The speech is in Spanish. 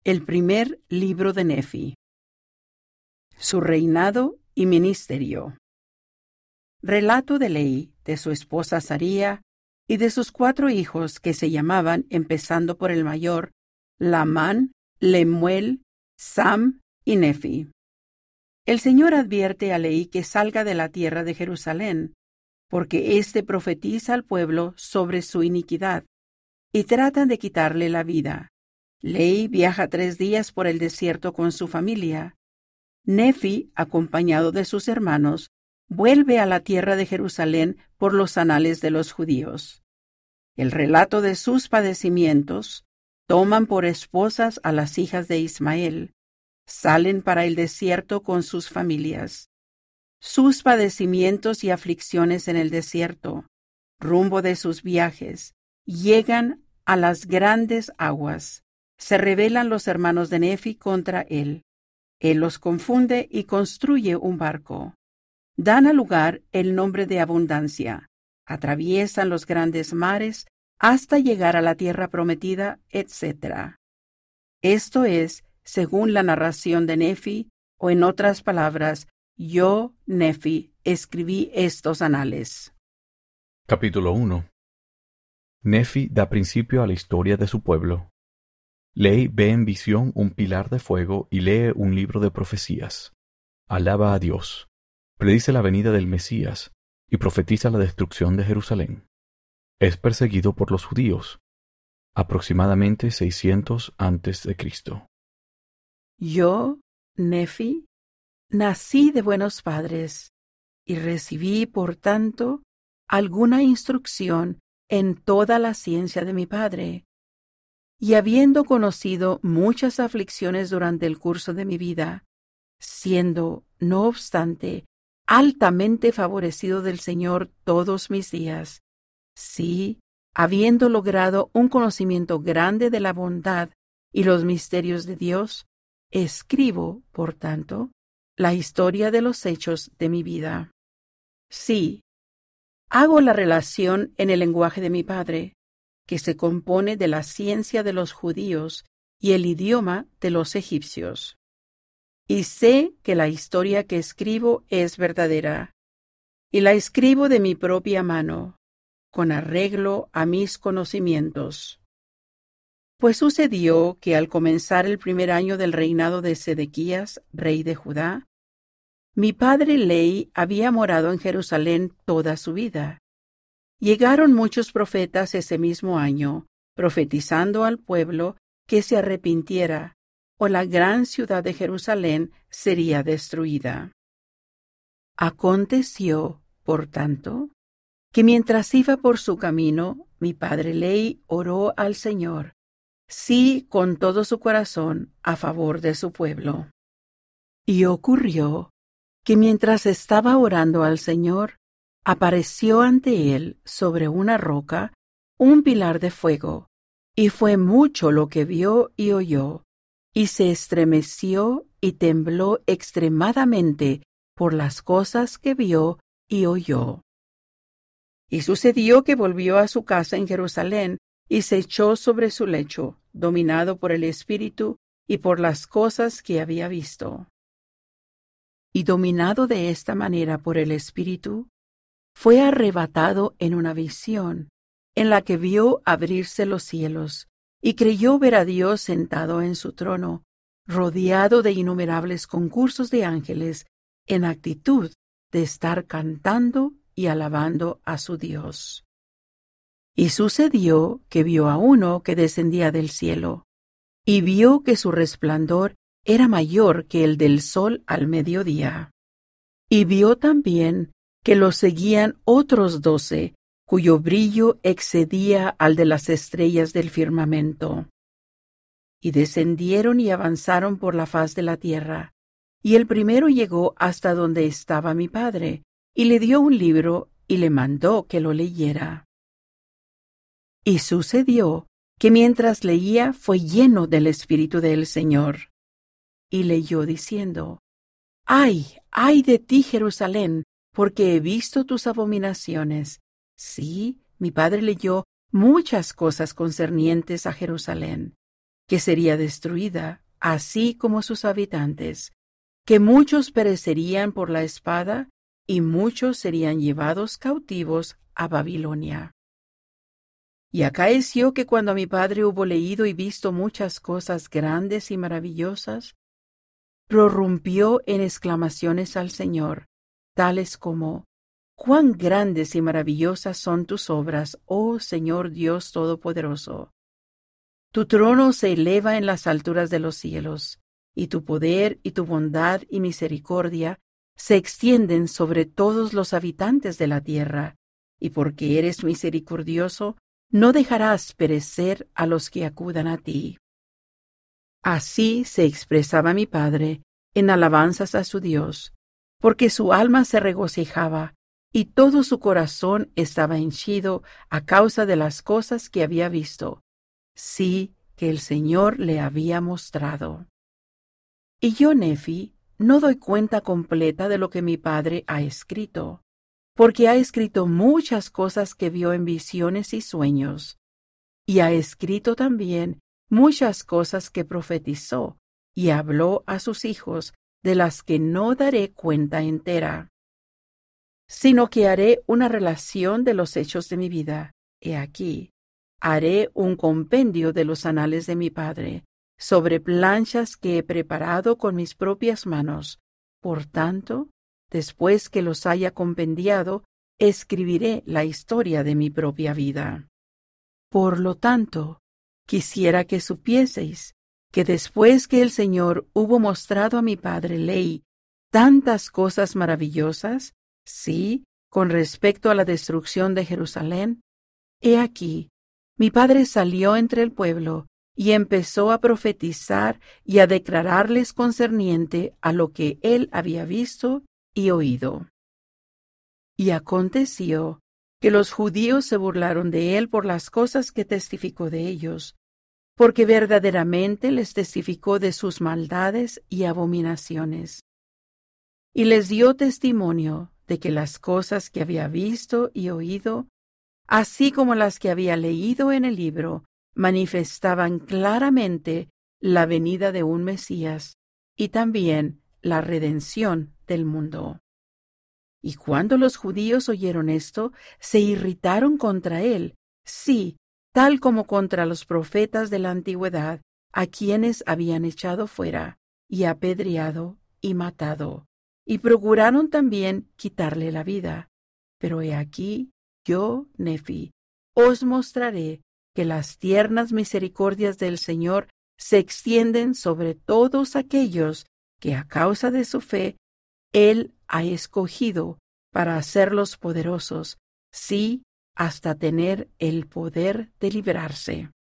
El primer libro de Nefi. Su reinado y ministerio. Relato de Ley de su esposa Saría y de sus 4 hijos que se llamaban, empezando por el mayor, Lamán, Lemuel, Sam y Nefi. El Señor advierte a Ley que salga de la tierra de Jerusalén, porque éste profetiza al pueblo sobre su iniquidad, y tratan de quitarle la vida. Ley viaja 3 días por el desierto con su familia. Nefi, acompañado de sus hermanos, vuelve a la tierra de Jerusalén por los anales de los judíos. El relato de sus padecimientos: toman por esposas a las hijas de Ismael, salen para el desierto con sus familias. Sus padecimientos y aflicciones en el desierto, rumbo de sus viajes, llegan a las grandes aguas. Se rebelan los hermanos de Nefi contra él. Él los confunde y construye un barco. Dan al lugar el nombre de Abundancia. Atraviesan los grandes mares hasta llegar a la tierra prometida, etc. Esto es, según la narración de Nefi, o en otras palabras, yo, Nefi, escribí estos anales. Capítulo 1. Nefi da principio a la historia de su pueblo. Ley ve en visión un pilar de fuego y lee un libro de profecías. Alaba a Dios, predice la venida del Mesías y profetiza la destrucción de Jerusalén. Es perseguido por los judíos, aproximadamente 600 a.C. Yo, Nefi, nací de buenos padres y recibí, por tanto, alguna instrucción en toda la ciencia de mi padre. Y habiendo conocido muchas aflicciones durante el curso de mi vida, siendo, no obstante, altamente favorecido del Señor todos mis días, sí, habiendo logrado un conocimiento grande de la bondad y los misterios de Dios, escribo, por tanto, la historia de los hechos de mi vida. Sí, hago la relación en el lenguaje de mi padre, que se compone de la ciencia de los judíos y el idioma de los egipcios. Y sé que la historia que escribo es verdadera, y la escribo de mi propia mano, con arreglo a mis conocimientos. Pues sucedió que al comenzar el primer año del reinado de Sedequías, rey de Judá, mi padre Ley había morado en Jerusalén toda su vida. Llegaron muchos profetas ese mismo año, profetizando al pueblo que se arrepintiera, o la gran ciudad de Jerusalén sería destruida. Aconteció, por tanto, que mientras iba por su camino, mi padre Ley oró al Señor, sí, con todo su corazón, a favor de su pueblo. Y ocurrió que mientras estaba orando al Señor, apareció ante él sobre una roca un pilar de fuego, y fue mucho lo que vio y oyó, y se estremeció y tembló extremadamente por las cosas que vio y oyó. Y sucedió que volvió a su casa en Jerusalén y se echó sobre su lecho, dominado por el Espíritu y por las cosas que había visto. Y dominado de esta manera por el Espíritu, fue arrebatado en una visión, en la que vio abrirse los cielos, y creyó ver a Dios sentado en su trono, rodeado de innumerables concursos de ángeles, en actitud de estar cantando y alabando a su Dios. Y sucedió que vio a uno que descendía del cielo, y vio que su resplandor era mayor que el del sol al mediodía. Y vio también que lo seguían otros 12, cuyo brillo excedía al de las estrellas del firmamento. Y descendieron y avanzaron por la faz de la tierra, y el primero llegó hasta donde estaba mi padre, y le dio un libro y le mandó que lo leyera. Y sucedió que mientras leía fue lleno del Espíritu del Señor, y leyó diciendo: ¡Ay, ay de ti, Jerusalén! Porque he visto tus abominaciones. Sí, mi padre leyó muchas cosas concernientes a Jerusalén. que sería destruida, así como sus habitantes, que muchos perecerían por la espada y muchos serían llevados cautivos a Babilonia. Y acaeció que cuando mi padre hubo leído y visto muchas cosas grandes y maravillosas, prorrumpió en exclamaciones al Señor, tales como: «¡Cuán grandes y maravillosas son tus obras, oh Señor Dios Todopoderoso! Tu trono se eleva en las alturas de los cielos, y tu poder y tu bondad y misericordia se extienden sobre todos los habitantes de la tierra, y porque eres misericordioso, no dejarás perecer a los que acudan a ti». Así se expresaba mi padre en alabanzas a su Dios, porque su alma se regocijaba y todo su corazón estaba henchido a causa de las cosas que había visto, sí, que el Señor le había mostrado. Y yo, Nefi, no doy cuenta completa de lo que mi padre ha escrito, porque ha escrito muchas cosas que vio en visiones y sueños, y ha escrito también muchas cosas que profetizó y habló a sus hijos, de las que no daré cuenta entera, sino que haré una relación de los hechos de mi vida. He aquí, haré un compendio de los anales de mi padre, sobre planchas que he preparado con mis propias manos. Por tanto, después que los haya compendiado, escribiré la historia de mi propia vida. Por lo tanto, quisiera que supieseis que después que el Señor hubo mostrado a mi padre ley tantas cosas maravillosas, sí, con respecto a la destrucción de Jerusalén, he aquí, mi padre salió entre el pueblo y empezó a profetizar y a declararles concerniente a lo que él había visto y oído. Y aconteció que los judíos se burlaron de él por las cosas que testificó de ellos, porque verdaderamente les testificó de sus maldades y abominaciones. Y les dio testimonio de que las cosas que había visto y oído, así como las que había leído en el libro, manifestaban claramente la venida de un Mesías y también la redención del mundo. Y cuando los judíos oyeron esto, se irritaron contra él, sí, tal como contra los profetas de la antigüedad, a quienes habían echado fuera, y apedreado y matado, y procuraron también quitarle la vida. Pero he aquí, yo, Nefi, os mostraré que las tiernas misericordias del Señor se extienden sobre todos aquellos que a causa de su fe Él ha escogido para hacerlos poderosos, sí, hasta tener el poder de librarse.